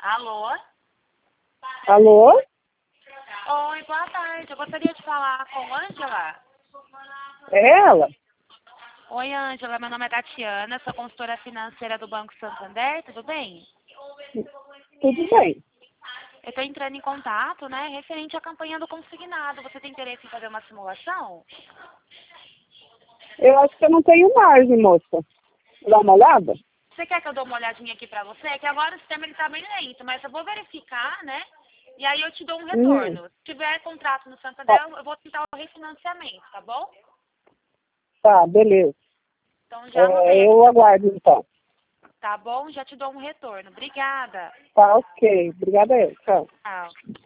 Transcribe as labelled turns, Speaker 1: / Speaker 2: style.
Speaker 1: Alô?
Speaker 2: Alô?
Speaker 1: Oi, boa tarde. Eu gostaria de falar com Ângela.
Speaker 2: É ela?
Speaker 1: Oi, Ângela. Meu nome é Tatiana, sou consultora financeira do Banco Santander. Tudo bem?
Speaker 2: Tudo bem.
Speaker 1: Eu estou entrando em contato, né, referente à campanha do consignado. Você tem interesse em fazer uma simulação?
Speaker 2: Eu acho que eu não tenho margem, moça. Dá uma olhada?
Speaker 1: Você quer que eu dê uma olhadinha aqui para você? É que agora o sistema está bem lento, mas eu vou verificar, né? E aí eu te dou um retorno. Se tiver contrato no Santander,
Speaker 2: Ó,
Speaker 1: eu vou tentar o refinanciamento, tá bom?
Speaker 2: tá, beleza.
Speaker 1: Então já anotei aqui,
Speaker 2: Eu aguardo então.
Speaker 1: tá bom? Já te dou um retorno. Obrigada.
Speaker 2: Tá, ok. Obrigada aí. Tchau.
Speaker 1: Tchau.